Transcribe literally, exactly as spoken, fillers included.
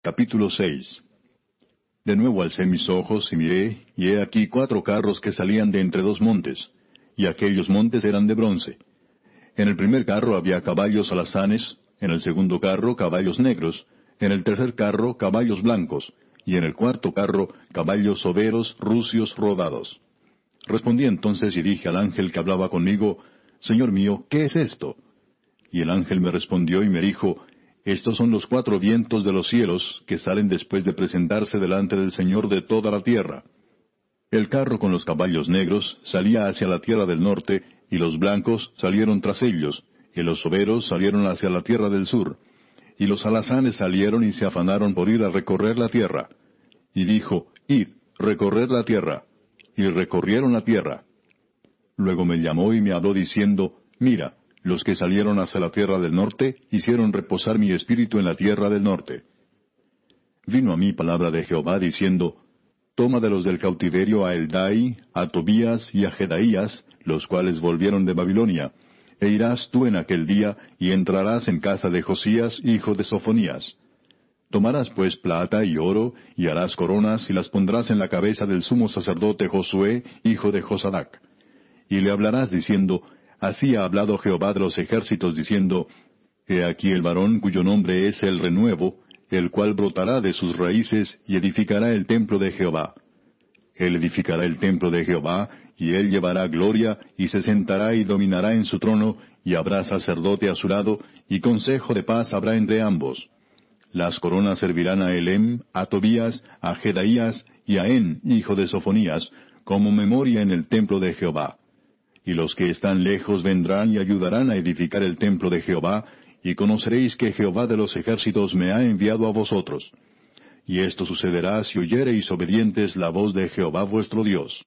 Capítulo seis. De nuevo alcé mis ojos y miré, y he aquí cuatro carros que salían de entre dos montes, y aquellos montes eran de bronce. En el primer carro había caballos alazanes, en el segundo carro caballos negros, en el tercer carro caballos blancos, y en el cuarto carro caballos overos, rucios, rodados. Respondí entonces y dije al ángel que hablaba conmigo, Señor mío, ¿qué es esto? Y el ángel me respondió y me dijo, Estos son los cuatro vientos de los cielos que salen después de presentarse delante del Señor de toda la tierra. El carro con los caballos negros salía hacia la tierra del norte, y los blancos salieron tras ellos, y los overos salieron hacia la tierra del sur. Y los alazanes salieron y se afanaron por ir a recorrer la tierra. Y dijo, Id, recorred la tierra. Y recorrieron la tierra. Luego me llamó y me habló diciendo, Mira, los que salieron hacia la tierra del norte hicieron reposar mi espíritu en la tierra del norte. Vino a mí palabra de Jehová diciendo, Toma de los del cautiverio a Eldai, a Tobías y a Jedaías, los cuales volvieron de Babilonia, e irás tú en aquel día, y entrarás en casa de Josías, hijo de Sofonías. Tomarás pues plata y oro, y harás coronas, y las pondrás en la cabeza del sumo sacerdote Josué, hijo de Josadac. Y le hablarás diciendo, Así ha hablado Jehová de los ejércitos, diciendo, He aquí el varón cuyo nombre es el renuevo, el cual brotará de sus raíces y edificará el templo de Jehová. Él edificará el templo de Jehová, y él llevará gloria, y se sentará y dominará en su trono, y habrá sacerdote a su lado, y consejo de paz habrá entre ambos. Las coronas servirán a Elem, a Tobías, a Jedaías, y a En, hijo de Sofonías, como memoria en el templo de Jehová. Y los que están lejos vendrán y ayudarán a edificar el templo de Jehová, y conoceréis que Jehová de los ejércitos me ha enviado a vosotros. Y esto sucederá si oyereis obedientes la voz de Jehová vuestro Dios.